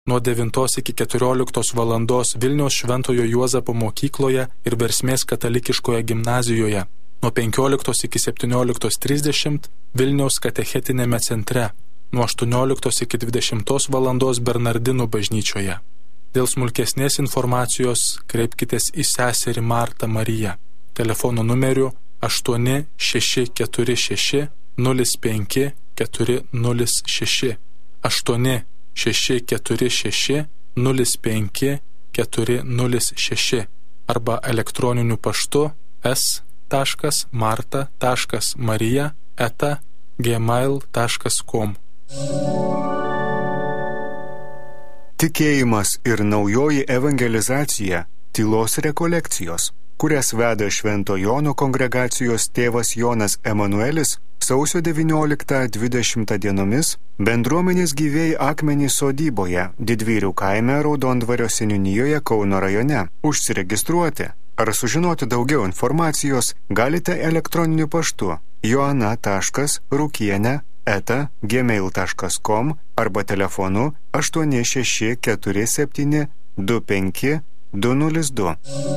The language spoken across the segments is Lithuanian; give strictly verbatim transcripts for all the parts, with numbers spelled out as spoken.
nuo devintos iki keturioliktos valandos Vilniaus Šventojo Juozapo mokykloje ir Versmės katalikiškoje gimnazijoje, nuo penkioliktos iki septynioliktos trisdešimt Vilniaus katechetinėme centre, nuo aštuonioliktos iki dvidešimtos valandos Bernardinų bažnyčioje. Dėl smulkesnės informacijos kreipkitės į seserį Martą Mariją. Telefono numeriu aštuoni šeši keturi šeši nulis penki keturi nulis šeši, aštuoni šeši keturi šeši nulis penki keturi nulis šeši arba elektroniniu paštu s taškas marta taškas marija eta gmail taškas com. Tikėjimas ir naujoji evangelizacija – tylos rekolekcijos, kurias veda Švento Jono kongregacijos tėvas Jonas Emanuelis sausio devynioliktą dvidešimtą dienomis bendruomenės Gyvieji akmenys sodyboje Didvyrių kaime Raudondvario seniūnijoje Kauno rajone. Užsiregistruoti ar sužinoti daugiau informacijos galite elektroniniu paštu joana taškas rukienė eta gmail taškas com arba telefonu aštuoni šeši keturi septyni du penki du nulis du.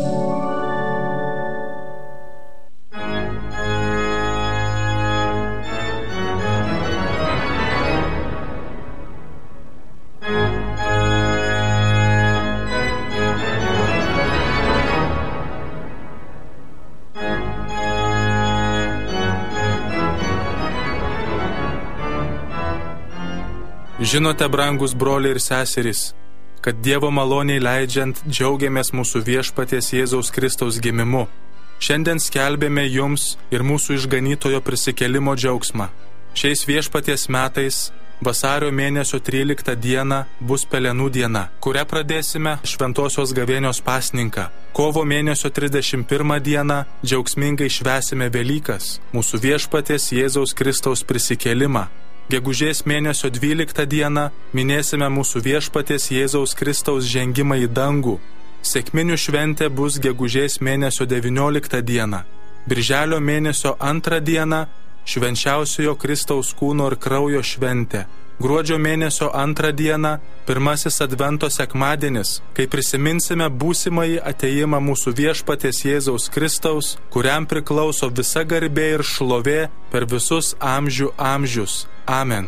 Žinote, brangus broliai ir seserys, kad Dievo maloniai leidžiant džiaugiamės mūsų viešpaties Jėzaus Kristaus gimimu. Šiandien skelbėme jums ir mūsų išganytojo prisikėlimo džiaugsmą. Šiais viešpaties metais vasario mėnesio tryliktą dieną bus Pelenų diena, kurią pradėsime šventosios gavėnios pasninką. Kovo mėnesio trisdešimt pirmą dieną džiaugsmingai švęsime Velykas, mūsų viešpaties Jėzaus Kristaus prisikėlimą. Gegužės mėnesio dvyliktą dieną minėsime mūsų viešpaties Jėzaus Kristaus žengimą į dangų. Sekminių šventė bus gegužės mėnesio devynioliktą dieną. Birželio mėnesio antrą dieną švenčiausiojo Kristaus kūno ir kraujo šventė. Gruodžio mėnesio antrą dieną pirmasis advento sekmadienis, kai prisiminsime būsimąjį atėjimą mūsų viešpaties Jėzaus Kristaus, kuriam priklauso visa garbė ir šlovė per visus amžių amžius. Amen.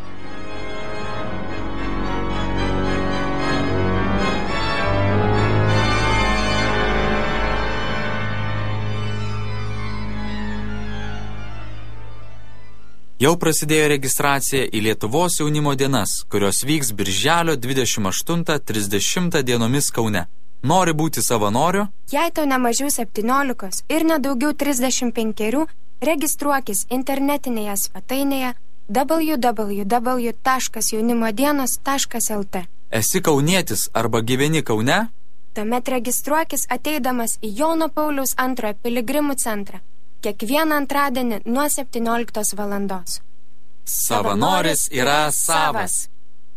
Jau prasidėjo registracija į Lietuvos jaunimo dienas, kurios vyks birželio dvidešimt aštuntą trisdešimtą dienomis Kaune. Nori būti savanoriu? Jei tau ne mažiau septyniolikos ir ne daugiau trisdešimt penkerių, registruokis internetinėje svetainėje w w w taškas jaunimodienos taškas l t. Esi kaunietis arba gyveni Kaune? Tuomet registruokis ateidamas į Jono Pauliaus antrojo piligrimų centrą. Kiekvieną antradienį nuo septynioliktos valandos. Savanoris yra savas.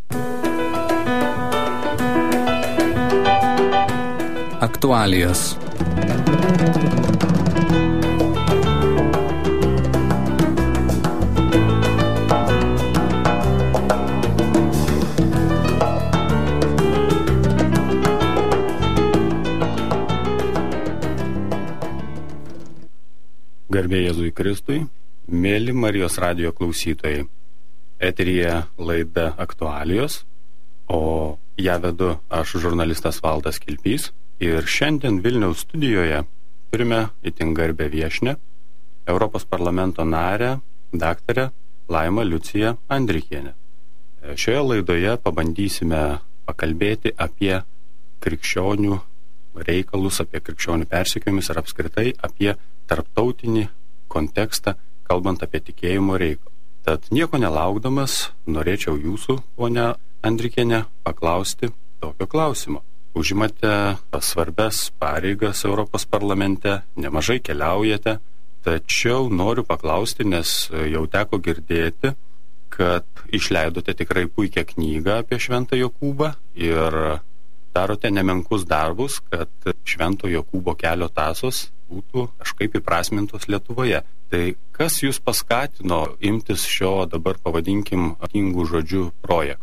Aktualijos. Garbė Jėzui Kristui, mėly Marijos radijo klausytojai. Eteryje laida Aktualijos, o ją vedu aš, žurnalistas Valdas Kilpys, ir šiandien Vilniaus studijoje turime itin garbę viešnią, Europos parlamento narę, daktarę Laimą Liuciją Andrikienę. Šioje laidoje pabandysime pakalbėti apie krikščionių reikalus, apie krikščionių persekiojimus ir apskritai apie tarptautinį kontekstą, kalbant apie tikėjimo reikalą. Tad nieko nelaukdamas, norėčiau jūsų, ponia Andrikienė, paklausti tokio klausimo. Užimate svarbias pareigas Europos parlamente, nemažai keliaujate, tačiau noriu paklausti, nes jau teko girdėti, kad išleidote tikrai puikią knygą apie Šventą Jokūbą ir darote nemenkus darbus, kad Švento Jokūbo kelio tąsos būtų kažkaip įprasmintos Lietuvoje. Tai kas jūs paskatino imtis šio, dabar pavadinkim, atingų žodžių projektų?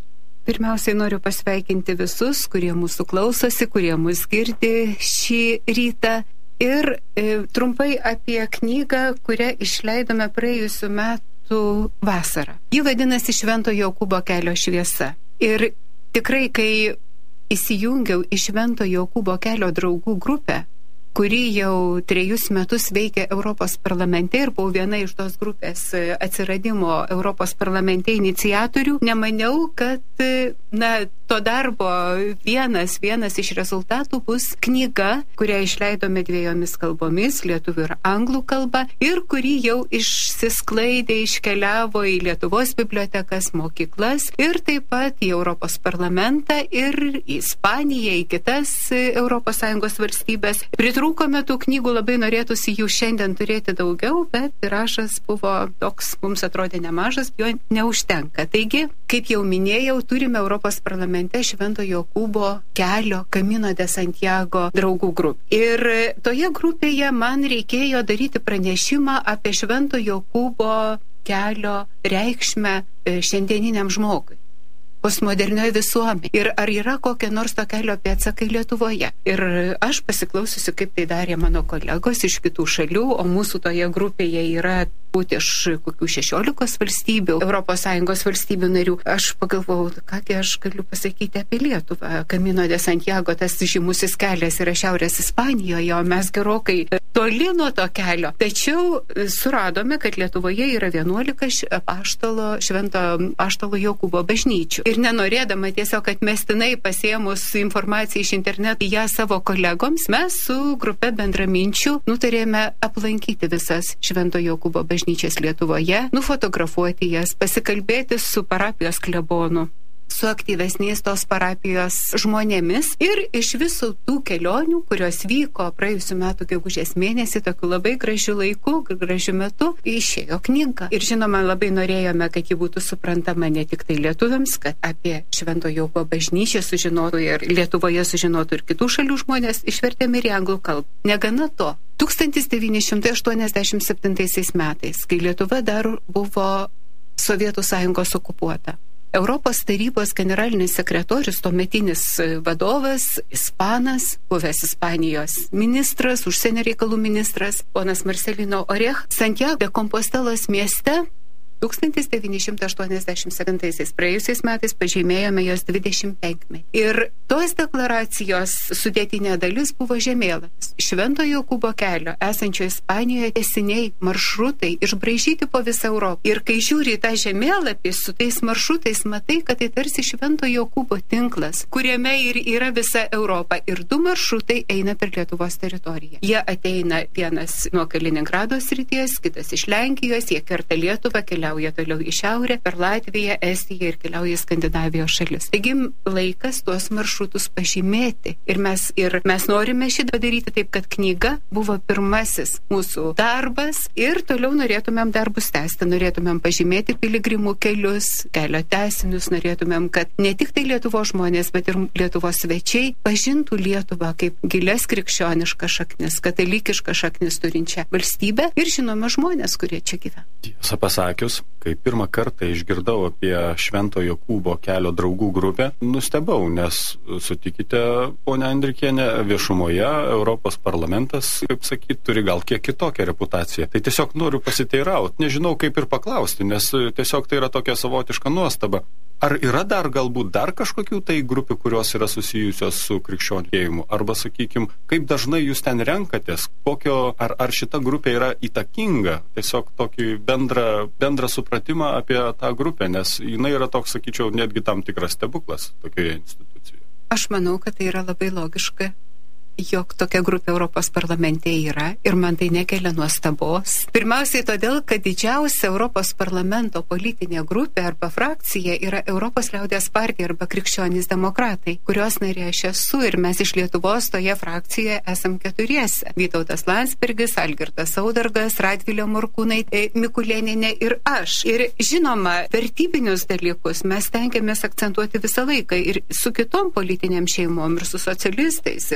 Pirmiausiai noriu pasveikinti visus, kurie mūsų klausosi, kurie mus girdi šį rytą. Ir e, trumpai apie knygą, kurią išleidome praėjusiu metu vasarą. Ji vadinasi Švento Jokūbo kelio šviesa. Ir tikrai, kai įsijungiau į Švento Jokūbo kelio draugų grupę, kuri jau trejus metus veikia Europos parlamente ir buvau viena iš tos grupės atsiradimo Europos parlamente iniciatorių, nemaniau, kad na, to darbo vienas, vienas iš rezultatų bus knyga, kurią išleidome dviejomis kalbomis, lietuvių ir anglų kalba, ir kuri jau išsisklaidė, iškeliavo į Lietuvos bibliotekas, mokyklas ir taip pat į Europos parlamentą ir į Ispaniją, į kitas Europos Sąjungos valstybės. Pritrūkome tų knygų, labai norėtųsi jų šiandien turėti daugiau, bet tiražas buvo toks, mums atrodė nemažas, jo neužtenka. Taigi, kaip jau minėjau, turime Europos parlamente Švento Jokūbo kelio Camino de Santiago draugų grupę. Ir toje grupėje man reikėjo daryti pranešimą apie Švento Jokūbo kelio reikšmę šiandieniniam žmogui, postmodernioje visuomenėje. Ir ar yra kokia nors to kelio pėdsakai Lietuvoje. Ir aš pasiklausiusi, kaip tai darė mano kolegos iš kitų šalių, o mūsų toje grupėje yra būti iš kokių šešiolikos valstybių, Europos Sąjungos valstybių narių. Aš pagalvojau, kągi aš galiu pasakyti apie Lietuvą. Camino de Santiago, tas žymusis kelias yra Šiaurės Ispanijoje, o mes gerokai toli nuo to kelio. Tačiau suradome, kad Lietuvoje yra vienuolika apaštalo, Švento apaštalo Jokūbo bažnyčių. Ir nenorėdama tiesiog atmestinai pasiėmus informaciją iš interneto į ją savo kolegoms, mes su grupe bendraminčių nutarėme aplankyti visas Švento Jokūbo bažnyčias Lietuvoje, nufotografuoti jas, pasikalbėti su parapijos klebonu, su aktyvesniais tos parapijos žmonėmis. Ir iš visų tų kelionių, kurios vyko praėjusiu metu gegužės mėnesį, tokiu labai gražiu laiku, gražiu metu, išėjo knyga. Ir žinoma, labai norėjome, kad ji būtų suprantama ne tik tai lietuviams, kad apie Švento Jokūbo bažnyčią sužinotų ir Lietuvoje sužinotų ir kitų šalių žmonės, išvertėme ir į anglų kalbą. Negana to, tūkstantis devyni šimtai aštuoniasdešimt septintaisiais metais, kai Lietuva dar buvo Sovietų Sąjungos okupuota, Europos tarybos generalinis sekretorius, tuometinis vadovas, ispanas, buvęs Ispanijos ministras, užsienio reikalų ministras, ponas Marcelino Oreja, Santiago de Compostelos mieste tūkstantis devyni šimtai aštuoniasdešimt septintaisiais praėjusiais metais pažymėjome jos dvidešimt penkmetį. Ir tos deklaracijos sudėtinė dalis buvo žemėlapis Švento Jokūbo kelio, esančio Ispanijoje tęsiniai, maršrutai, išbraižyti po visą Europą. Ir kai žiūri į tą žemėlapį su tais maršrutais, matai, kad tai tarsi Švento Jokūbo tinklas, kuriame ir yra visa Europa. Ir du maršrutai eina per Lietuvos teritoriją. Jie ateina vienas nuo Kaliningrado srities, kitas iš Lenkijos, jie kerta Lietuvą, keliauja keliauja toliau į šiaurę, per Latviją, Estiją ir keliauja į Skandinavijos šalis. Taigi laikas tuos maršrutus pažymėti. Ir mes, ir mes norime šitą daryti taip, kad knyga buvo pirmasis mūsų darbas ir toliau norėtumėm darbus tęsti, norėtumėm pažymėti piligrimų kelius, kelio tęsinius, norėtumėm, kad ne tik tai Lietuvos žmonės, bet ir Lietuvos svečiai pažintų Lietuvą kaip gilias krikščioniškas šaknis, katalikiškas šaknis turinčią valstybę ir žinoma žmonės, kurie čia gyvena. Tiesą pasakius, kai pirmą kartą išgirdau apie Švento Jokūbo kelio draugų grupę, nustebau, nes, sutikite, ponia Andrikienė, viešumoje Europos parlamentas, kaip sakyt, turi gal kiek kitokią reputaciją. Tai tiesiog noriu pasiteirauti, nežinau kaip ir paklausti, nes tiesiog tai yra tokia savotiška nuostaba. Ar yra dar galbūt dar kažkokių tai grupių, kurios yra susijusios su krikščionėjimu? Arba, sakykime, kaip dažnai jūs ten renkatės? Kokio, ar, ar šita grupė yra įtakinga? Tiesiog tokį bendrą, bendrą supratimą apie tą grupę, nes jinai yra toks, sakyčiau, netgi tam tikras stebuklas tokioje institucijoje. Aš manau, kad tai yra labai logiška, jog tokia grupė Europos parlamente yra ir man tai nekelia nuostabos. Pirmiausiai todėl, kad didžiausia Europos parlamento politinė grupė arba frakcija yra Europos liaudies partija arba krikščionys demokratai, kurios narė aš esu ir mes iš Lietuvos toje frakcijoje esam keturiese. Vytautas Landsbergis, Algirdas Saudargas, Radvilė Morkūnaitė, Mikulėnienė ir aš. Ir žinoma, vertybinius dalykus mes tengiamės akcentuoti visą laiką ir su kitom politiniam šeimom, ir su socialistais, ir su žaliais,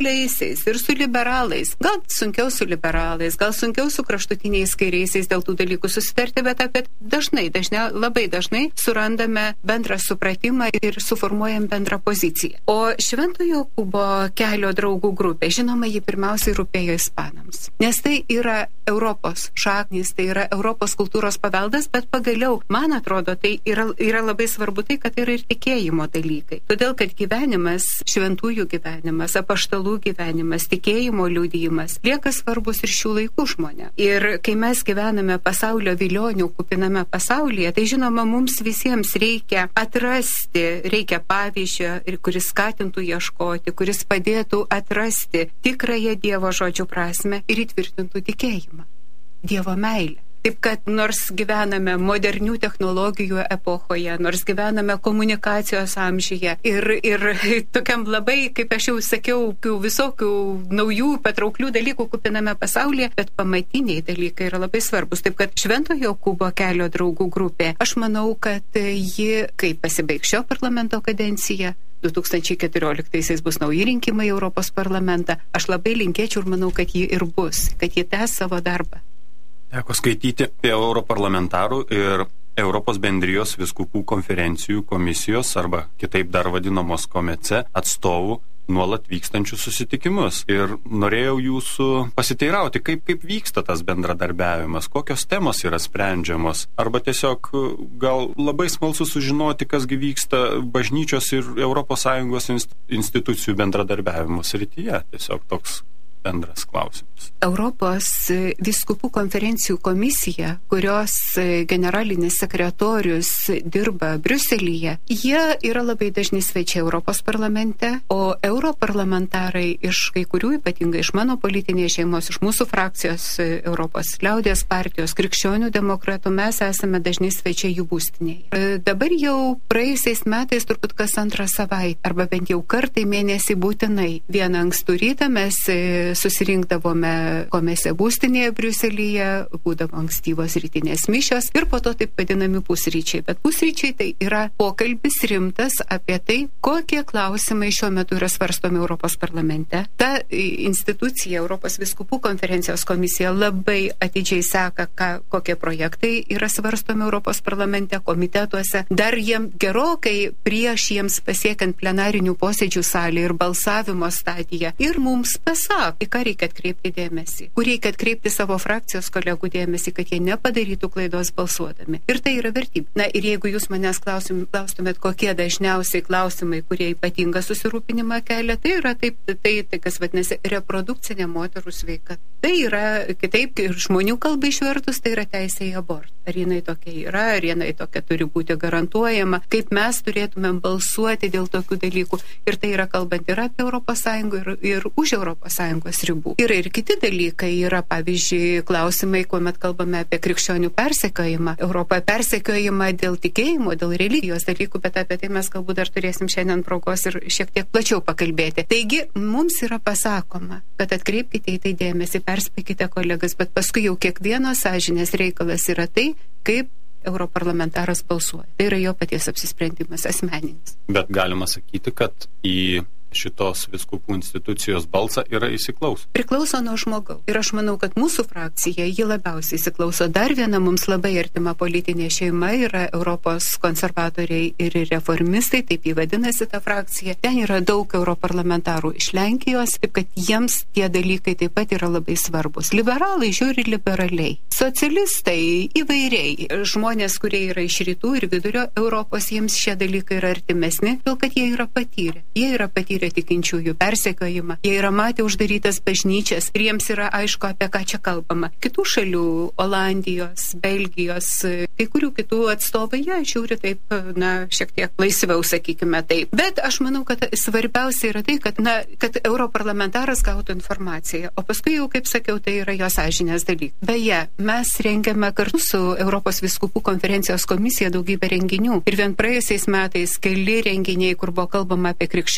žaliaisiais, ir su liberalais. Gal sunkiau su liberalais, gal sunkiau su kraštutiniais kairiaisiais dėl tų dalykų susitarti, bet apie dažnai, dažnai, labai dažnai surandame bendrą supratimą ir suformuojam bendrą poziciją. O Šventojo Jokūbo kelio draugų grupė, žinoma, ji pirmiausiai rūpėjo ispanams. Nes tai yra Europos šaknys, tai yra Europos kultūros paveldas, bet pagaliau, man atrodo, tai yra, yra labai svarbu tai, kad yra ir tikėjimo dalykai. Todėl, kad gyvenimas, šventųjų gyvenimas, apaštalų gyvenimas, tikėjimo liudijimas lieka svarbus ir šių laikų žmonė. Ir kai mes gyvename pasaulio vilionių kupiname pasaulyje, tai žinoma, mums visiems reikia atrasti, reikia pavyzdžio, kuris skatintų ieškoti, kuris padėtų atrasti tikrąją Dievo žodžių prasme ir įtvirtintų tikėjimą, Dievo meilę. Taip kad nors gyvename modernių technologijų epochoje, nors gyvename komunikacijos amžiuje ir, ir tokiam labai, kaip aš jau sakiau, visokių naujų, patrauklių dalykų kupiname pasaulyje, bet pamatiniai dalykai yra labai svarbus. Taip kad Šventojo Jokūbo kelio draugų grupė, aš manau, kad ji, kai pasibaigs šio parlamento kadencija, du tūkstančiai keturioliktaisiais bus nauji rinkimai į Europos parlamentą, aš labai linkėčiau ir manau, kad ji ir bus, kad ji tęs savo darbą. Teko skaityti apie europarlamentarų ir Europos bendrijos vyskupų konferencijų komisijos arba kitaip dar vadinamos komece atstovų nuolat vykstančius susitikimus. Ir norėjau jūsų pasiteirauti, kaip, kaip vyksta tas bendradarbiavimas, kokios temos yra sprendžiamos, arba tiesiog gal labai smalsu sužinoti, kasgi vyksta bažnyčios ir Europos Sąjungos institucijų bendradarbiavimo srityje. Tiesiog toks bendras klausimas. Europos vyskupų konferencijų komisija, kurios generalinis sekretorius dirba Briuselyje, jie yra labai dažni svečiai Europos parlamente, o europarlamentarai iš kai kurių, ypatingai iš mano politinės šeimos, iš mūsų frakcijos Europos liaudies partijos, krikščionių demokratų, mes esame dažni svečiai jų būstinėje. Dabar jau praėjusiais metais turbūt kas antrą savaitę, arba bent jau kartą į mėnesį būtinai. Vieną ankstų rytą mes susirinkdavome komese būstinėje Briuselyje, būdavo ankstyvos rytinės mišios ir po to taip vadinami pusryčiai. Bet pusryčiai tai yra pokalbis rimtas apie tai, kokie klausimai šiuo metu yra svarstomi Europos parlamente. Ta institucija, Europos vyskupų konferencijos komisija, labai atidžiai seka, ką, kokie projektai yra svarstomi Europos parlamente, komitetuose. Dar jiem gerokai prieš jiems pasiekiant plenarinių posėdžių salę ir balsavimo stadiją ir mums pasako, į ką reikia atkreipti dėmesį, kur reikia atkreipti savo frakcijos kolegų dėmesį, kad jie nepadarytų klaidos balsuodami. Ir tai yra vertybė. Na ir jeigu jūs manęs klausim, klaustumėt, kokie dažniausiai klausimai, kurie ypatingą susirūpinimą kelia, tai yra taip, tai, tai kas vadinasi reprodukcinė moterų sveikata. Tai yra, kitaip ir žmonių kalba išvertus, tai yra teisė į abortą. Ar jinai tokia yra, ar jinai tokia turi būti garantuojama, kaip mes turėtumėm balsuoti dėl tokių dalykų. Ir tai yra kalbant ir apie Europos Sąjungą, ir, ir už Europos Sąjungos ribų. Yra ir kiti dalykai, yra pavyzdžiui klausimai, kuomet kalbame apie krikščionių persekiojimą, Europoje persekiojimą dėl tikėjimo, dėl religijos dalykų, bet apie tai mes galbūt dar turėsim šiandien progos ir šiek tiek plačiau pakalbėti. Taigi, mums yra pasakoma, kad atkreipkite į tai dėmesį, perspėkite kolegas, bet paskui jau kiekvieno sąžinės reikalas yra tai, kaip europarlamentaras balsuoja. Tai yra jo paties apsisprendimas asmeninis. Bet galima sakyti, kad į šitos vyskupų institucijos balsą yra įsiklauso. Priklauso nuo žmogaus. Ir aš manau, kad mūsų frakcija jį labiausiai įsiklauso. Dar viena mums labai artima politinė šeima yra Europos konservatoriai ir reformistai, taip jį vadinasi ta frakcija. Ten yra daug europarlamentarų iš Lenkijos, taip kad jiems tie dalykai taip pat yra labai svarbus. Liberalai žiūri liberaliai. Socialistai įvairiai. Žmonės, kurie yra iš rytų ir vidurio Europos, jiems šie dalykai yra artimesni, dėl kad jie yra patyrę. Jie yra patyrę tikinčiųjų persekiojimą. Jie yra matę uždarytas bažnyčias ir jiems yra aišku, apie ką čia kalbama. Kitų šalių, Olandijos, Belgijos, kai kurių kitų atstovai, jie žiūri taip, na, šiek tiek laisviau, sakykime taip. Bet aš manau, kad svarbiausia yra tai, kad, na, kad europarlamentaras gautų informaciją, o paskui jau, kaip sakiau, tai yra jo sąžinės dalykai. Beje, mes rengiame kartu su Europos vyskupų konferencijos komisija daugybę renginių ir vien praėjusiais metais keli renginiai, kur buvo kalbama apie krikščionių persekiojimą,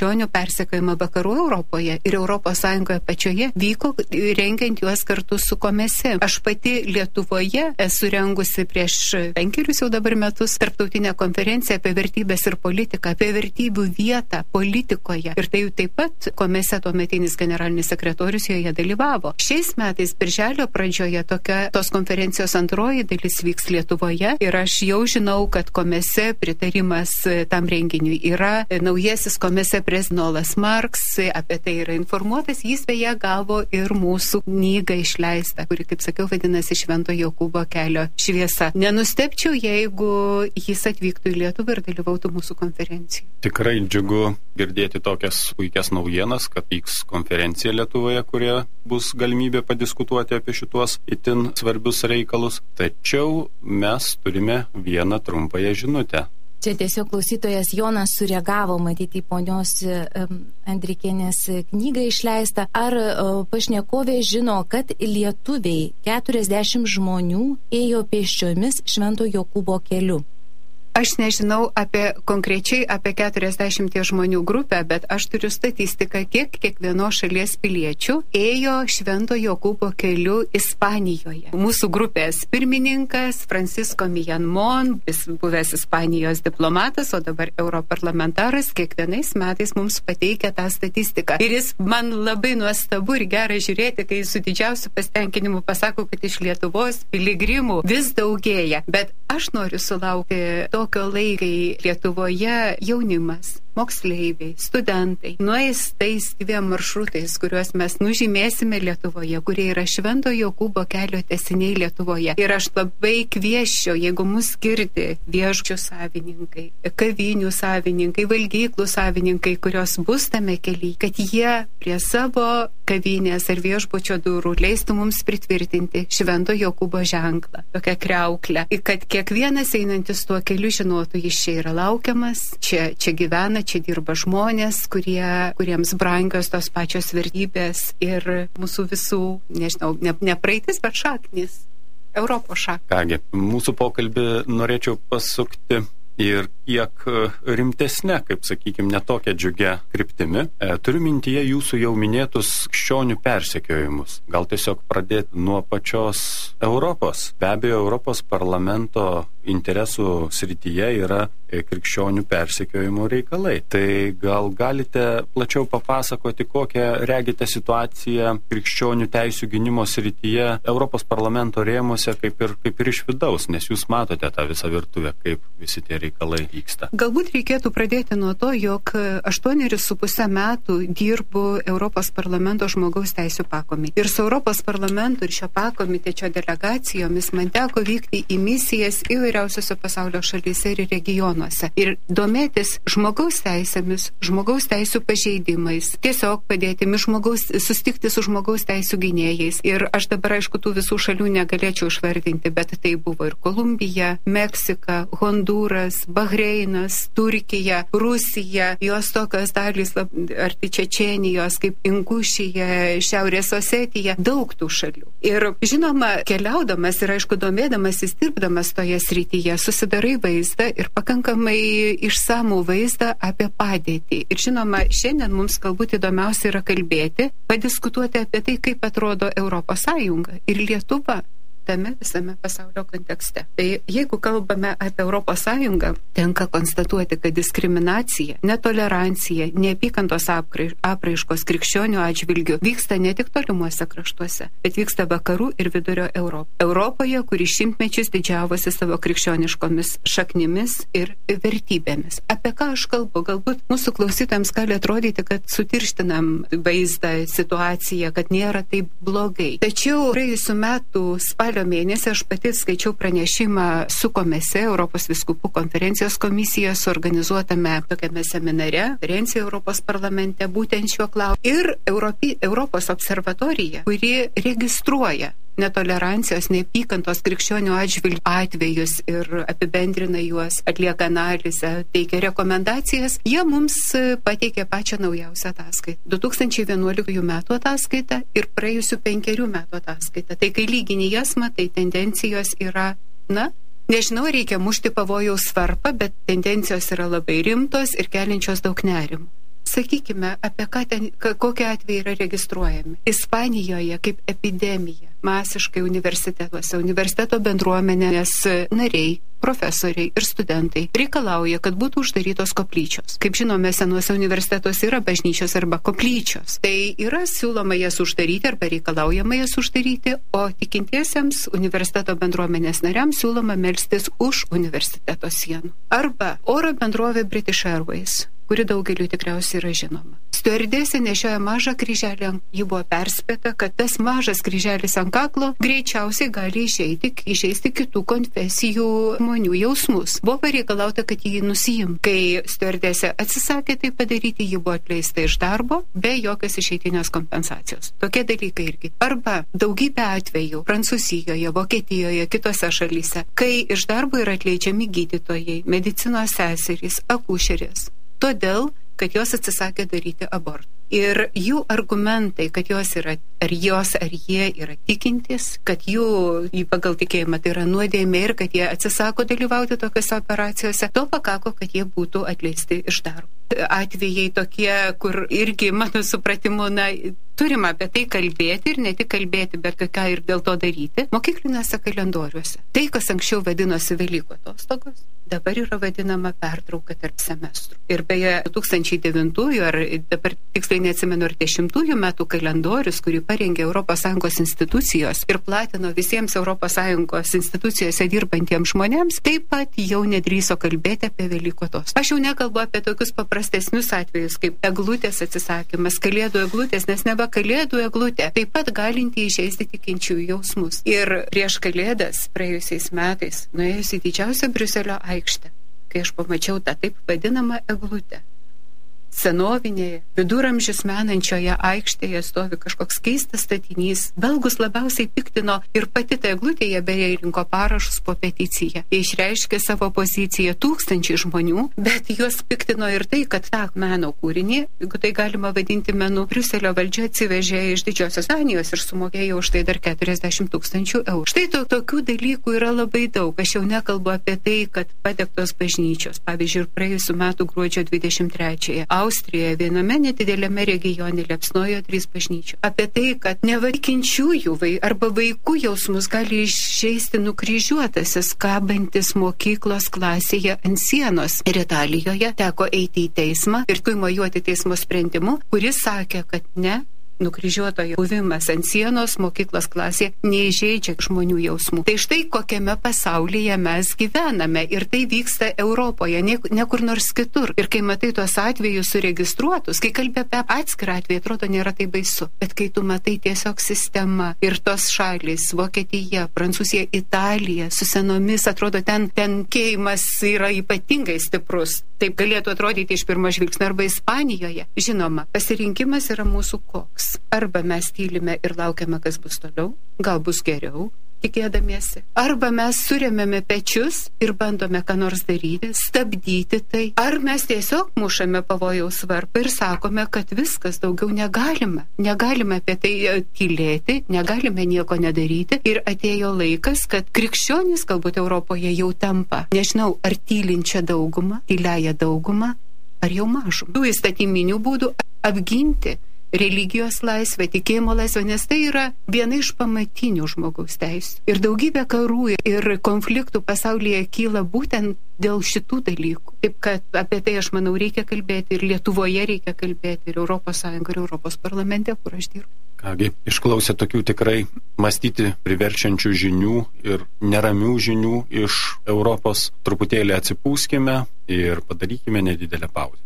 persekiojimą vakarų Europoje ir Europos Sąjungoje pačioje, vyko rengiant juos kartu su Komese. Aš pati Lietuvoje esu rengusi prieš penkerius jau dabar metus tarptautinę konferenciją apie vertybės ir politiką, apie vertybių vietą politikoje. Ir tai taip pat Komese tuometinis generalinis sekretorius joje dalyvavo. Šiais metais, birželio pradžioje, tokia tos konferencijos antroji dalis vyks Lietuvoje ir aš jau žinau, kad Komese pritarimas tam renginiui yra. Naujasis Komese prezidentas Marks apie tai yra informuotas, jis beje gavo ir mūsų knygą išleistą, kuri, kaip sakiau, vadinasi Švento Jokūbo kelio šviesa. Nenustepčiau, jeigu jis atvyktų į Lietuvą ir dalyvautų mūsų konferencijoje. Tikrai džiugu girdėti tokias puikias naujienas, kad vyks konferencija Lietuvoje, kurie bus galimybė padiskutuoti apie šituos itin svarbius reikalus. Tačiau mes turime vieną trumpąją žinutę. Čia tiesiog klausytojas Jonas sureagavo, matyti, ponios Andrikienės knygą išleistą. Ar pašnekovė žino, kad lietuviai keturiasdešimt žmonių ėjo pėsčiomis Švento Jokūbo keliu? Aš nežinau apie konkrečiai apie keturiasdešimt žmonių grupę, bet aš turiu statistiką, kiek kiekvienos šalies piliečių ėjo Švento Jokūbo keliu Ispanijoje. Mūsų grupės pirmininkas Francisco Millán Mon, jis buvęs Ispanijos diplomatas, o dabar europarlamentaras, kiekvienais metais mums pateikia tą statistiką. Ir jis man labai nuostabu ir gera žiūrėti, kai su didžiausiu pasitenkinimu pasako, kad iš Lietuvos piligrimų vis daugėja. Bet aš noriu sulaukti to, tokio laikai Lietuvoje jaunimas, moksleiviai, studentai nueis tais dviem maršrutais, kuriuos mes nužymėsime Lietuvoje, kurie yra Švento Jokūbo kelio tęsiniai Lietuvoje. Ir aš labai kviesčiau, jeigu mus girdi viešbučių savininkai, kavinių savininkai, valgyklų savininkai, kurios bus tame kelyje, kad jie prie savo kavinės ar viešbučio durų leistų mums pritvirtinti Švento Jokūbo ženklą, tokią kriauklę, ir kad kiekvienas einantis tuo keliu žinotų, jis čia yra laukiamas, čia, čia gyvena, čia dirba žmonės, kurie, kuriems brangios tos pačios vertybės ir mūsų visų, nežinau, ne, ne praeitis, bet šaknis, Europos šaknis. Kągi, mūsų pokalbį norėčiau pasukti ir kiek rimtesnė, kaip sakykime, netokia džiugia kryptimi. E, turiu mintyje jūsų jau minėtus krikščionių persekiojimus. Gal tiesiog pradėti nuo pačios Europos. Be abejo, Europos parlamento interesų srityje yra krikščionių persekiojimo reikalai. Tai gal galite plačiau papasakoti, kokią regite situaciją krikščionių teisių gynimo srityje Europos parlamento rėmuose, kaip ir, kaip ir iš vidaus, nes jūs matote tą visą virtuvę, kaip visi tie reikalai vyksta. Galbūt reikėtų pradėti nuo to, jog aštuonerius su pusę metų dirbu Europos parlamento žmogaus teisių pakomitete. Ir su Europos parlamentu ir šio pakomitečio delegacijomis man teko vykti į misijas įvairiausiose pasaulio šalyse ir regionuose. Ir domėtis žmogaus teisėmis, žmogaus teisų pažeidimais, tiesiog padėti žmogaus, sustikti su žmogaus teisų gynėjais. Ir aš dabar, aišku, tų visų šalių negalėčiau išvardinti, bet tai buvo ir Kolumbija, Meksika, Hondūras, Bahreinas, Turkija, Rusija, jos tokios dalys arti Čečėnijos, kaip Ingušija, Šiaurės Osetija, daug tų šalių. Ir žinoma, keliaudamas ir aišku domėdamas, įstirbdamas toje srityje, susidarai vaizdą ir pakankamai išsamų vaizdą apie padėtį. Ir žinoma, šiandien mums galbūt įdomiausia yra kalbėti, padiskutuoti apie tai, kaip atrodo Europos Sąjunga ir Lietuva tame visame pasaulio kontekste. Tai jeigu kalbame apie Europos Sąjungą, tenka konstatuoti, kad diskriminacija, netolerancija, neapykantos apraiškos krikščionių atžvilgių vyksta ne tik tolimuose kraštuose, bet vyksta vakarų ir vidurio Europoje. Europoje, kuri šimtmečius didžiavosi savo krikščioniškomis šaknimis ir vertybėmis. Apie ką aš kalbu? Galbūt mūsų klausytojams gali atrodyti, kad sutirštinam vaizdą, situaciją, kad nėra taip blogai. Tačiau praėjusių metų spalio mėnesį aš pati skaičiau pranešimą su Komese, Europos vyskupų konferencijos komisija, suorganizuotame tokiame seminare, konferencija Europos parlamente, būtent šiuo klausimu. Ir Europi, Europos observatorija, kuri registruoja netolerancijos, neapykantos krikščionių atžvilgių atvejus ir apibendrina juos, atlieka analizę, teikia rekomendacijas, jie mums pateikė pačią naujausią ataskaitą. du tūkstančiai vienuoliktųjų metų ataskaitą ir praėjusių penkerių metų ataskaitą. Tai kai lygini jas, matai, tendencijos yra, na, nežinau, reikia mušti pavojaus varpą, bet tendencijos yra labai rimtos ir keliančios daug nerimų. pasakykime, apie ką ten, kokie atvejai yra registruojami. Ispanijoje kaip epidemija, masiškai universitetuose, universiteto bendruomenės nariai, profesoriai ir studentai reikalauja, kad būtų uždarytos koplyčios. Kaip žinome, senuose universitetuose yra bažnyčios arba koplyčios. Tai yra siūloma jas uždaryti arba reikalaujama jas uždaryti, o tikintiesiems universiteto bendruomenės nariams siūloma melstis už universiteto sienų. Arba oro bendrovė British Airways, kuri daugeliu tikriausiai yra žinoma. Stiuardesė nešioja mažą kryželį, ji buvo perspėta, kad tas mažas kryželis ant kaklo greičiausiai gali išeiti, išeisti kitų konfesijų žmonių jausmus. Buvo pareikalauta, kad jį nusijim. Kai stiuardesė atsisakė tai padaryti, ji buvo atleista iš darbo be jokios išeitinės kompensacijos. Tokie dalykai irgi. Arba daugybė atvejų Prancūzijoje, Vokietijoje, kitose šalyse, kai iš darbo yra atleidžiami gydytojai, medicinos seserys, akušerės. Todėl, kad jos atsisakė daryti abortą. Ir jų argumentai, kad jos yra, ar jos, ar jie yra tikintys, kad jų, jų pagal tikėjimą tai yra nuodėmė ir kad jie atsisako dalyvauti tokiose operacijose, to pakako, kad jie būtų atleisti iš darbo. Atvejai tokie, kur irgi, mano supratimu, na, turime apie tai kalbėti ir ne tik kalbėti, bet ką ir dėl to daryti, mokyklinėse kalendoriuose. Tai, kas anksčiau vadinosi Velykų atostogos, dabar yra vadinama pertrauka tarp semestrų. Ir beje, du tūkstančiai devintųjų, ar dabar tiksliai neatsimenu, ar dešimtųjų metų kalendorius, kurį parengė Europos Sąjungos institucijos ir platino visiems Europos Sąjungos institucijose dirbantiems žmonėms, taip pat jau nedrįso kalbėti apie Velykų atostogas. Aš jau nekalbu apie tokius paprastesnius atvejus, kaip eglutės atsisakymas, kalėdų eglutės, nes neva kalėdų eglutė taip pat galinti išeisti tikinčiųjų jausmus. Ir prieš kalėdas praėjusiais metais, nuėjus į didžiausią Briuselio aikštę, kai aš pamačiau tą taip vadinamą eglutę. Senovinėje, viduramžius menančioje aikštėje stovi kažkoks keistas statinys. Belgus labiausiai piktino ir pati ta eglutė, jie beje rinko parašus po peticiją. Jie išreiškė savo poziciją tūkstančiai žmonių, bet juos piktino ir tai, kad tą meno kūrinį, jeigu tai galima vadinti menu, Briuselio valdžia atsivežė iš Didžiosios Danijos ir sumokėjo už tai dar keturiasdešimt tūkstančių eurų. Štai to, tokių dalykų yra labai daug. Aš jau nekalbu apie tai, kad padegtos bažnyčios. Pavyzdžiui, ir praėjusiu metu gruodžio dvidešimt trečiąją Austrijoje viename nedidelėme regione liepsnojo trys bažnyčių. Apie tai, kad nevatikinčiųjų vai, arba vaikų jausmus gali išžeisti nukryžiuotasis, kabantis mokyklos klasėje ant sienos. Ir Italijoje teko eiti į teismą ir kai mojuoti teismo sprendimu, kuris sakė, kad ne, nukryžiuotojo buvimas ant sienos mokyklos klasėje neįžeidžia žmonių jausmų. Tai štai kokiame pasaulyje mes gyvename ir tai vyksta Europoje, ne, ne kur nors kitur. Ir kai matai tuos atvejus suregistruotus, kai kalbė apie atskirą atvejį, atrodo nėra tai baisu. Bet kai tu matai tiesiog sistemą ir tos šalys, Vokietija, Prancūzija, Italija, su senomis, atrodo ten, ten keimas yra ypatingai stiprus. Taip galėtų atrodyti iš pirmo žvilgsnio, arba Ispanijoje. Žinoma, pasirinkimas yra mūsų koks. Arba mes tylime ir laukiame, kas bus toliau, gal bus geriau, tikėdamiesi. Arba mes surėmėme pečius ir bandome ką nors daryti, stabdyti tai. Ar mes tiesiog mušame pavojaus varpą ir sakome, kad viskas, daugiau negalime. Negalime apie tai tylėti, negalime nieko nedaryti. Ir atėjo laikas, kad krikščionys galbūt Europoje jau tampa, nežinau, ar tylinčia dauguma, tyliaja dauguma, ar jau mažum. Tų įstatyminių būdų apginti religijos laisvę, tikėjimo laisvę, nes tai yra viena iš pamatinių žmogaus teisių. Ir daugybė karų ir konfliktų pasaulyje kyla būtent dėl šitų dalykų. Taip kad apie tai, aš manau, reikia kalbėti ir Lietuvoje reikia kalbėti ir Europos Sąjungoje, ir Europos parlamente, kur aš dirbu. Kągi, išklausę tokių tikrai mąstyti priverčiančių žinių ir neramių žinių iš Europos, truputėlį atsipūskime ir padarykime nedidelę pauzę.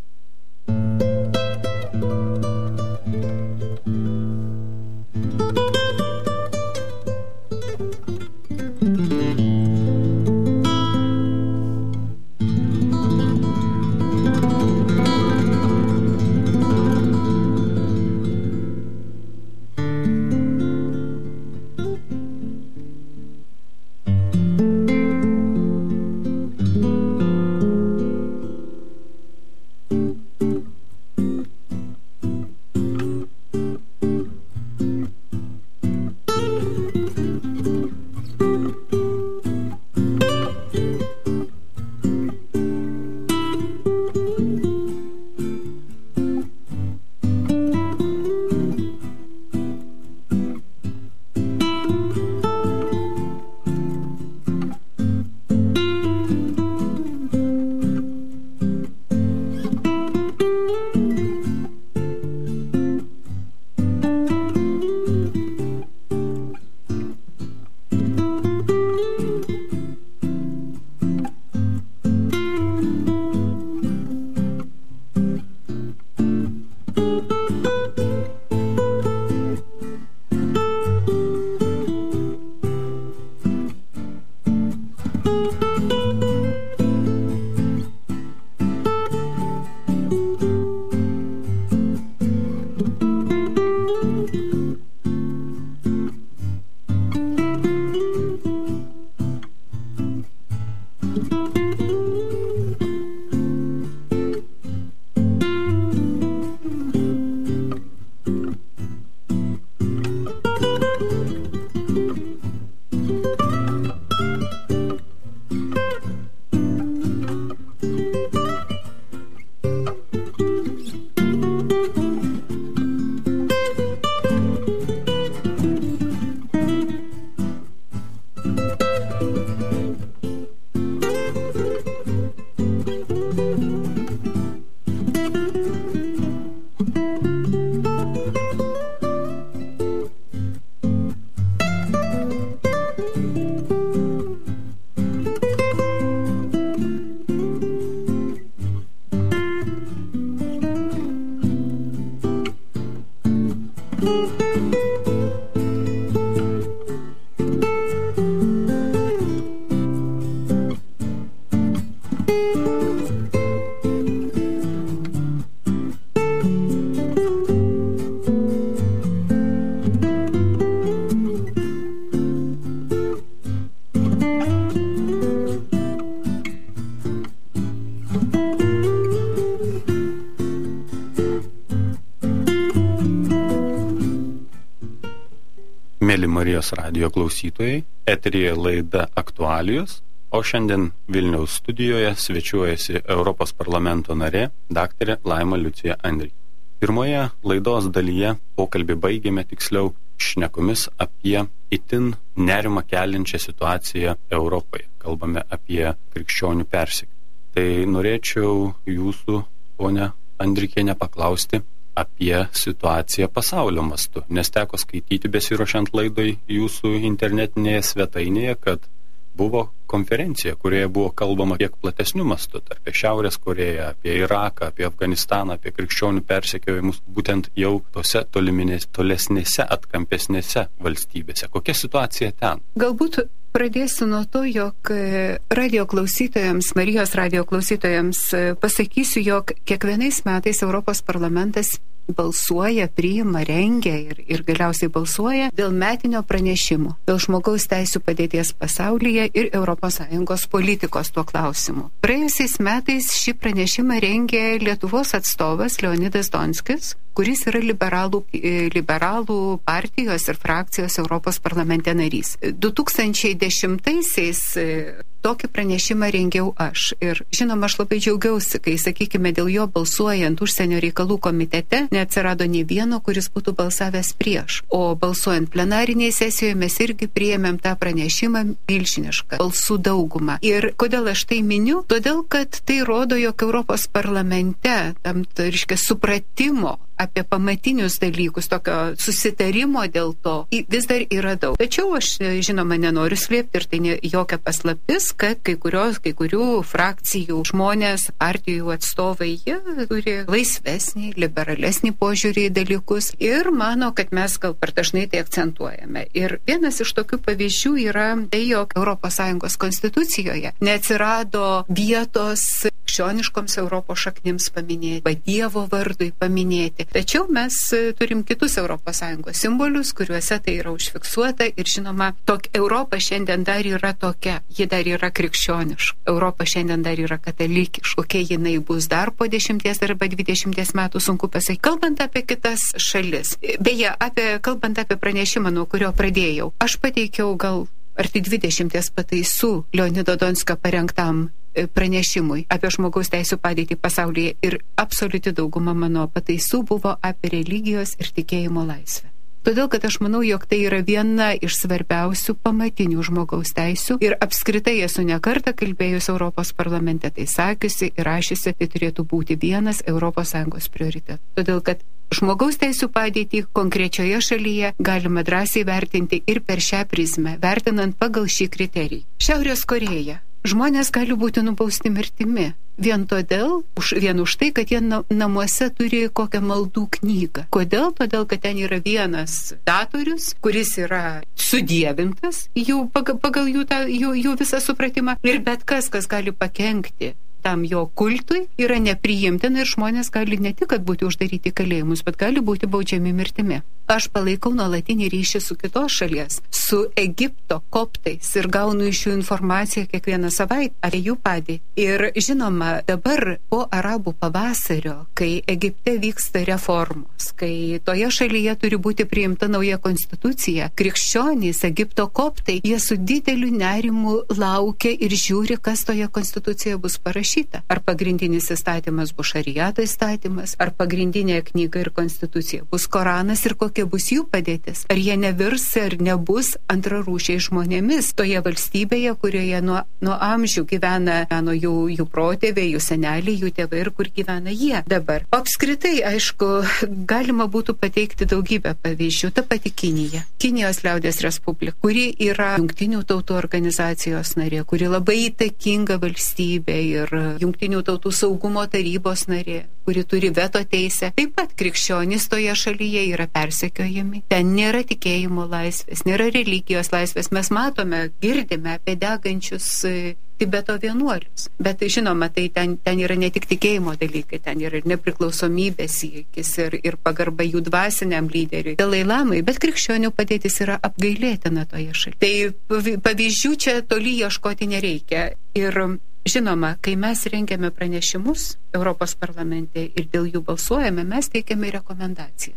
Mėly Marijos radijo klausytojai, eteryje laida Aktualijos, o šiandien Vilniaus studijoje svečiuojasi Europos parlamento narė daktarė Laima Liucija Andrikė. Pirmoje laidos dalyje pokalbį baigėme tiksliau šnekomis apie itin nerimą keliančią situaciją Europoje. Kalbame apie krikščionių persekiojimą. Tai norėčiau jūsų, ponia Andrikienė, paklausti apie situaciją pasaulio mastu, nes teko skaityti besiruošiant laidai jūsų internetinėje svetainėje, kad buvo konferencija, kurioje buvo kalbama kiek platesnių mastų apie Šiaurės Korėją, apie Iraką, apie Afganistaną, apie krikščionių persekiojimus, būtent jau tose toliminės, tolesnėse, atkampesnėse valstybėse. Kokia situacija ten? Galbūt pradėsiu nuo to, jog radio klausytojams, Marijos radio klausytojams pasakysiu, jog kiekvienais metais Europos parlamentas balsuoja, priima, rengia ir, ir galiausiai balsuoja dėl metinio pranešimo, dėl žmogaus teisų padėties pasaulyje ir Europos Sąjungos politikos tuo klausimu. Praėjusiais metais šį pranešimą rengė Lietuvos atstovas Leonidas Donskis, kuris yra liberalų, liberalų partijos ir frakcijos Europos parlamente narys. du tūkstančiai dešimtaisiais tokį pranešimą rengiau aš. Ir žinoma, aš labai džiaugiausi, kai, sakykime, dėl jo balsuojant užsienio reikalų komitete neatsirado nei vieno, kuris būtų balsavęs prieš. O balsuojant plenarinėje sesijoje mes irgi priėmėm tą pranešimą milžinišką balsų daugumą. Ir kodėl aš tai miniu? Todėl, kad tai rodo, jog Europos parlamente tam, tai reiškia, supratimo apie pamatinius dalykus, tokio susitarimo dėl to vis dar yra daug. Tačiau aš, žinoma, nenoriu slėpti ir tai ne jokia paslaptis, kad kai, kurios, kai kurių frakcijų žmonės, partijų atstovai, jie turi laisvesnį, liberalesnį požiūrį į dalykus ir mano, kad mes gal per dažnai tai akcentuojame. Ir vienas iš tokių pavyzdžių yra tai, jog Europos Sąjungos konstitucijoje neatsirado vietos krikščioniškoms Europos šaknims paminėti, Dievo vardui paminėti. Tačiau mes turim kitus Europos Sąjungos simbolius, kuriuose tai yra užfiksuota ir žinoma, tok, Europa šiandien dar yra tokia, ji dar yra krikščioniška, Europa šiandien dar yra katalikiška, kokia jinai bus dar po dešimties arba dvidešimties metų, sunku pasakyti. Kalbant apie kitas šalis, beje, apie, kalbant apie pranešimą, nuo kurio pradėjau, aš pateikiau gal arti dvidešimties pataisų Leonido Donskio parengtam pranešimui apie žmogaus teisų padėtį pasaulyje ir absoliuti dauguma mano pataisų buvo apie religijos ir tikėjimo laisvę. Todėl, kad aš manau, jog tai yra viena iš svarbiausių pamatinių žmogaus teisių ir apskritai esu nekartą kalbėjus Europos parlamente, tai sakiusi ir rašysi, tai turėtų būti vienas Europos Sąjungos prioritetų. Todėl, kad žmogaus teisų padėtį konkrečioje šalyje galima drąsiai vertinti ir per šią prizmę, vertinant pagal šį kriterijų. Šiaurės Korėja. Žmonės gali būti nubausti mirtimi. Vien todėl, už, vien už tai, kad jie na, namuose turi kokią maldų knygą. Kodėl? Todėl, kad ten yra vienas datorius, kuris yra sudievintas jų, pagal, pagal jų, tą, jų, jų visą supratimą. Ir bet kas, kas gali pakenkti tam jo kultui, yra nepriimtina ir žmonės gali ne tik būti uždaryti kalėjimus, bet gali būti baudžiami mirtimi. Aš palaikau nuolatinį ryšį su kitos šalies, su Egipto koptais ir gaunu iš jų informaciją kiekvieną savaitę apie jų padėtį. Ir žinoma, dabar po arabų pavasario, kai Egipte vyksta reformos, kai toje šalyje turi būti priimta nauja konstitucija, krikščionys, Egipto koptai, jie su dideliu nerimu laukia ir žiūri, kas toje konstitucijoje bus parašyta. Ar pagrindinis įstatymas bus šariato įstatymas, ar pagrindinė knyga ir konstitucija bus Koranas ir kokia bus jų padėtis. Ar jie nevirs ar nebus antrarūšiai žmonėmis toje valstybėje, kurioje nuo, nuo amžių gyvena nuo jų, jų protėviai, jų seneliai, jų tėvai ir kur gyvena jie dabar. O apskritai, aišku, galima būtų pateikti daugybę pavyzdžių. Ta pati Kinija. Kinijos liaudės Respublika, kuri yra Jungtinių tautų organizacijos narė, kuri labai įtakinga valstybė ir Jungtinių tautų saugumo tarybos narė, kuri turi veto teisę. Taip pat krikščionys toje šalyje yra persekiojami. Ten nėra tikėjimo laisvės, nėra religijos laisvės. Mes matome, girdime apie degančius Tibeto vienuolius. Bet žinoma, tai ten, ten yra ne tik tikėjimo dalykai, ten yra ir nepriklausomybės siekis ir, ir pagarba jų dvasiniam lyderiui, Dalai Lamai, bet krikščionių padėtis yra apgailėtina toje šalyje. Tai pavyzdžių čia toli ieškoti nereikia. Ir žinoma, kai mes rengiame pranešimus Europos parlamente ir dėl jų balsuojame, mes teikiame rekomendacijas.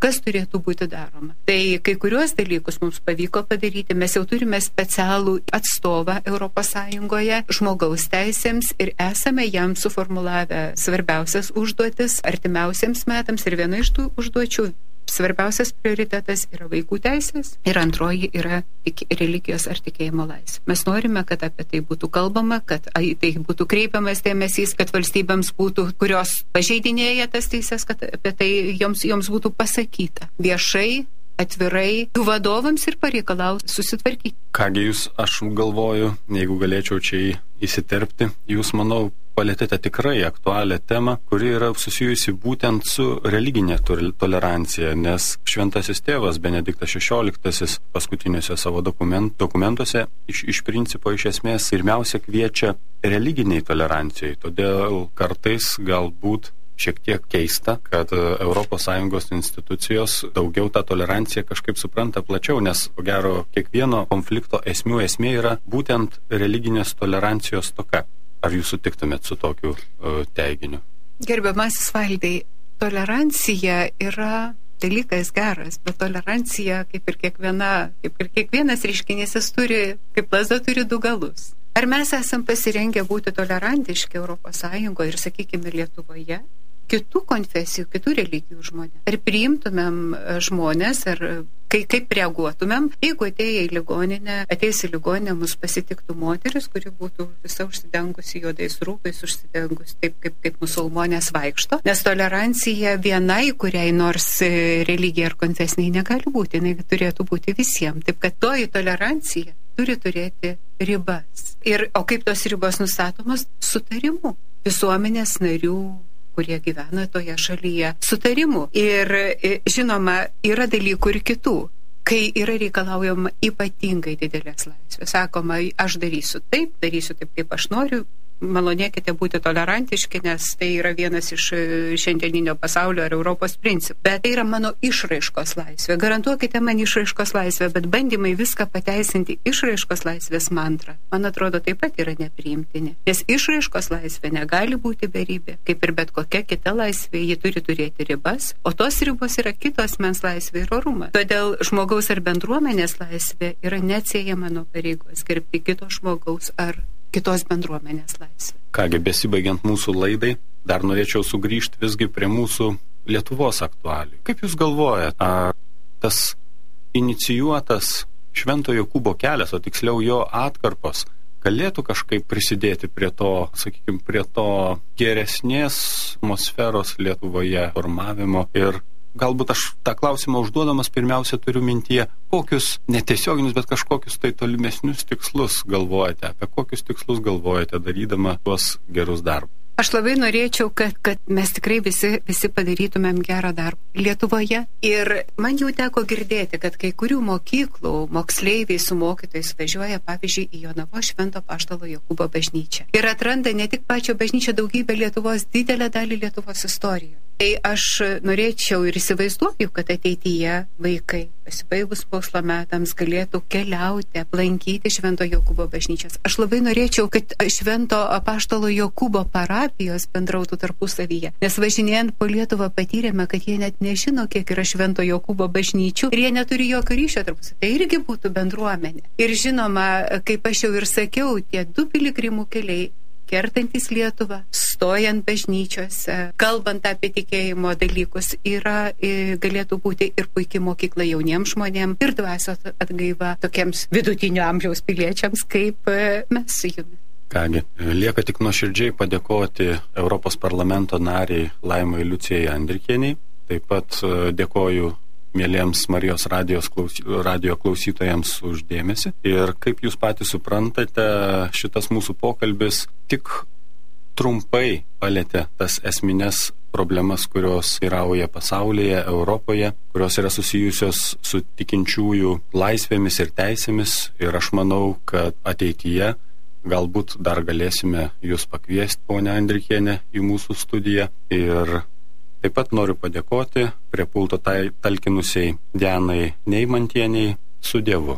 kas turėtų būti daroma. Tai kai kuriuos dalykus mums pavyko padaryti, mes jau turime specialų atstovą Europos Sąjungoje žmogaus teisėms ir esame jam suformulavę svarbiausias užduotis artimiausiems metams ir viena iš tų užduočių svarbiausias prioritetas yra vaikų teisės ir antroji yra religijos ar tikėjimo laisvė. Mes norime, kad apie tai būtų kalbama, kad tai būtų kreipiamas dėmesys, kad valstybėms būtų, kurios pažeidinėja tas teises, kad apie tai joms, joms būtų pasakyta viešai, atvirai, tų vadovams ir pareikalauti susitvarkyti. Kągi jūs, aš galvoju, jeigu galėčiau čia įsiterpti, jūs, manau, palėtėte tikrai aktualią temą, kuri yra susijusi būtent su religinė tolerancija, nes šventasis tėvas Benediktas šešioliktasis paskutiniuose savo dokument, dokumentuose iš, iš principo iš esmės pirmiausia kviečia religiniai tolerancijai. Todėl kartais galbūt šiek tiek keista, kad Europos Sąjungos institucijos daugiau tą toleranciją kažkaip supranta plačiau, nes ko gero kiekvieno konflikto esmių esmė yra būtent religinės tolerancijos toka. Ar jūs sutiktumėt su tokiu uh, teiginiu? Gerbiamasis Valdai, tolerancija yra dalykas geras, bet tolerancija, kaip ir kiekviena, kaip ir kiekvienas reiškinys, jis turi, kaip lazda turi du galus. Ar mes esam pasirengę būti tolerantiški Europos Sąjungoje ir, sakykime, Lietuvoje, kitų konfesijų, kitų religijų žmonės? Ar priimtumėm žmonės, ar kai, kaip reaguotumėm, jeigu atėję į ligoninę, ateis į ligoninę, mus pasitiktų moteris, kuri būtų visa užsidengusi juodais rūbais, užsidengusi taip, kaip, kaip musulmonės vaikšto, nes tolerancija vienai, kuriai nors religija ar konfesiniai negali būti, jinai turėtų būti visiems. Taip kad toji tolerancija turi turėti ribas. Ir, o kaip tos ribos nustatomos? Sutarimu visuomenės narių, kurie gyvena toje šalyje, sutarimų. Ir žinoma, yra dalykų ir kitų, kai yra reikalaujama ypatingai didelės laisvės. Sakoma, aš darysiu taip, darysiu taip, kaip aš noriu, malonėkite būti tolerantiški, nes tai yra vienas iš šiandieninio pasaulio ar Europos principų. Bet tai yra mano išraiškos laisvė. Garantuokite man išraiškos laisvę, bet bandymai viską pateisinti išraiškos laisvės mantrą, man atrodo, taip pat yra nepriimtini. Nes išraiškos laisvė negali būti beribė, kaip ir bet kokia kita laisvė, ji turi turėti ribas, o tos ribos yra kitos mens laisvė ir orumas. Todėl žmogaus ar bendruomenės laisvė yra neatsiejama nuo pareigos gerbti kito žmogaus ar kitos bendruomenės laisvė. Kągi, besibaigiant mūsų laidai, dar norėčiau sugrįžti visgi prie mūsų Lietuvos aktualijų. Kaip jūs galvojate, ar tas inicijuotas Švento Jokūbo kelias, o tiksliau jo atkarpos, galėtų kažkaip prisidėti prie to, sakykime, prie to geresnės atmosferos Lietuvoje formavimo? Ir galbūt aš tą klausimą užduodamas pirmiausia turiu mintyje, kokius netiesioginius, bet kažkokius tai tolimesnius tikslus galvojate, apie kokius tikslus galvojate darydama tuos gerus darbus. Aš labai norėčiau, kad, kad mes tikrai visi, visi padarytumėm gerą darbą Lietuvoje. Ir man jau teko girdėti, kad kai kurių mokyklų moksleiviai su mokytojais važiuoja, pavyzdžiui, į Jonavos Švento Apaštalo Jokūbo bažnyčią. Ir atranda ne tik pačią bažnyčią, daugybę Lietuvos, didelę dalį Lietuvos istorijos. Tai aš norėčiau ir įsivaizduoju, kad ateityje vaikai, pasibaigus mokslo metams, galėtų keliauti, aplankyti Švento Jokūbo bažnyčias. Aš labai norėčiau, kad Švento Apaštalo Jokūbo parapijos bendrautų tarpusavyje, nes važinėjant po Lietuvą patyrėme, kad jie net nežino, kiek yra Švento Jokūbo bažnyčių ir jie neturi jokio ryšio tarpusavy. Tai irgi būtų bendruomenė. Ir žinoma, kaip aš jau ir sakiau, tie du piligrimų keliai, kertantis Lietuvą, stojant bažnyčiose, kalbant apie tikėjimo dalykus, yra, galėtų būti ir puikiai mokykla jauniems žmonėms, ir dvasios atgaiva tokiems vidutinio amžiaus piliečiams, kaip mes su jumis. Kągi, lieka tik nuoširdžiai padėkoti Europos parlamento nariai Laimai Liucijai Andrikienei. Taip pat dėkoju mieliems Marijos radijos klausy, radio klausytojams už dėmesį. Ir kaip jūs patys suprantate, šitas mūsų pokalbis tik trumpai palėtė tas esminės problemas, kurios vyrauja pasaulyje, Europoje, kurios yra susijusios su tikinčiųjų laisvėmis ir teisėmis. Ir aš manau, kad ateityje galbūt dar galėsime jūs pakviesti, ponia Andrikienė, į mūsų studiją. Ir taip pat noriu padėkoti prie pulto tai talkinusiai Dianai Neimantieniai. Su Dievu.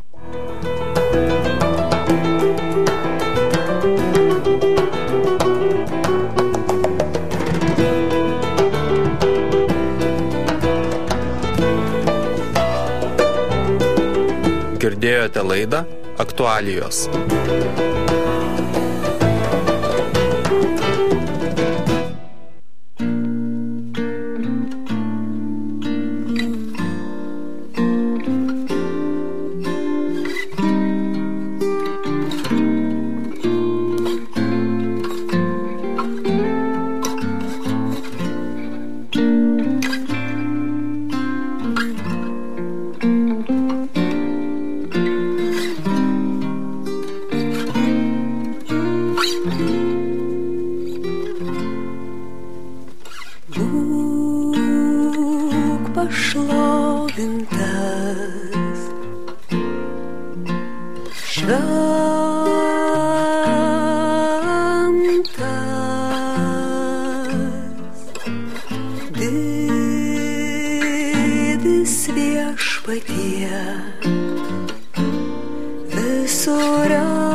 Girdėjote laidą Aktualijos. pašlovintas, šventas, didis viešpatie, visur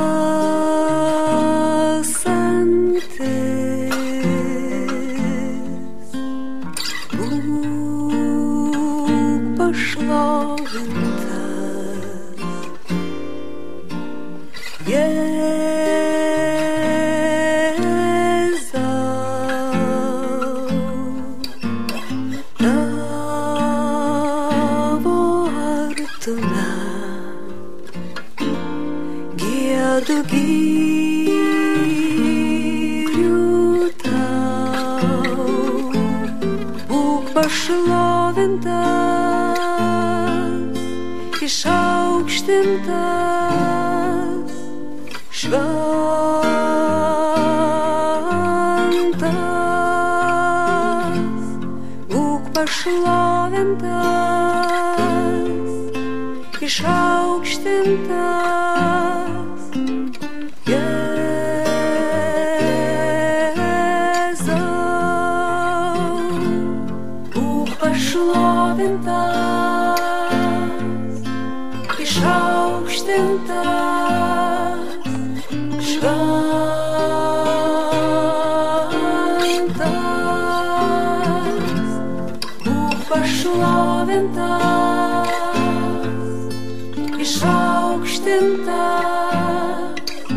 esantis, būk pašlovintas, Jėzau, tavo artume, giedu gyriu tau, būk pašlovintas, išaukštintas, šventas, būk pašlovintas, išaukštintas, Jėzau, būk pašlovintas, išaukštintas, šventas, būk pašlovintas, išaukštintas,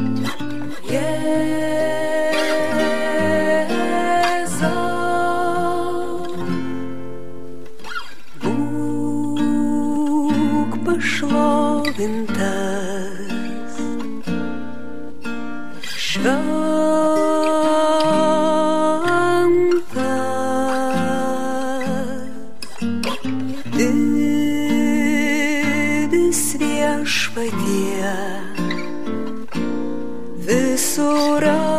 Jėzau, būk pašlovintas, šventas, didis viešpatie, visur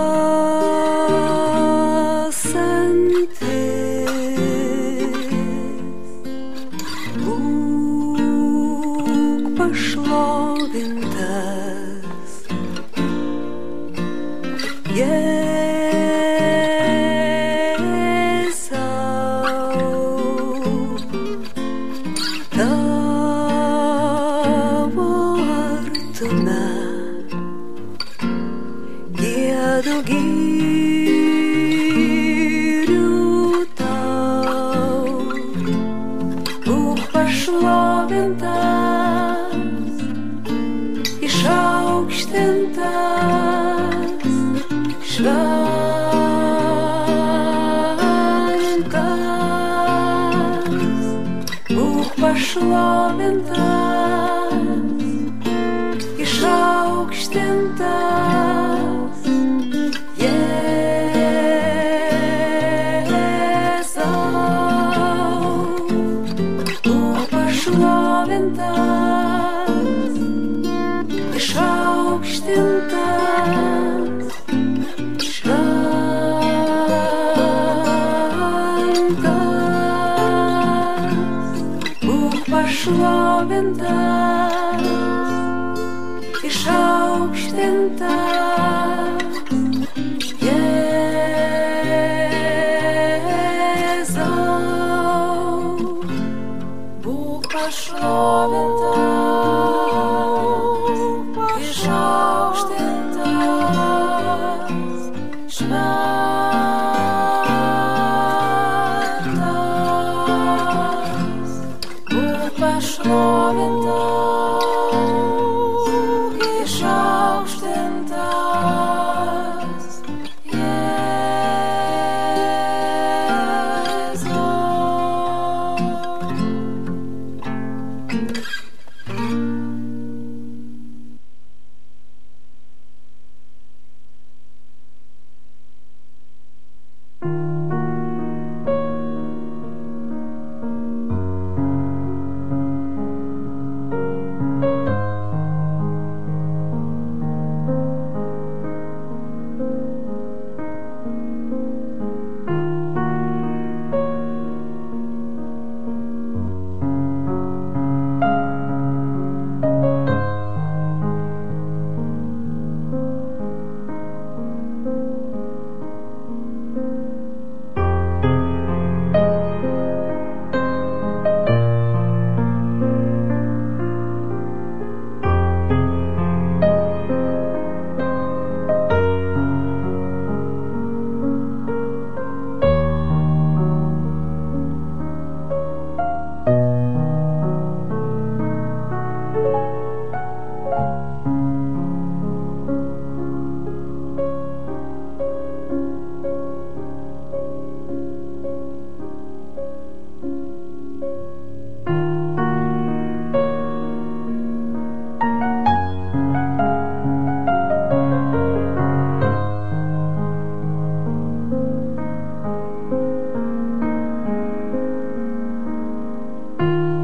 esantis, būk pašlovintas, Jėzau, tavo artume, giedu gyriu tau, būk pašlovintas, išaukštintas, šventas, būk pašlovintas, išaukštintas, Jėzau, būk pašlovintas, išaukštintas, šventas, būk pašlovintas, išaukštintas, Jėzau, būk pašlovintas, išaukštintas, šventas, būk pašlovintas. Thank you.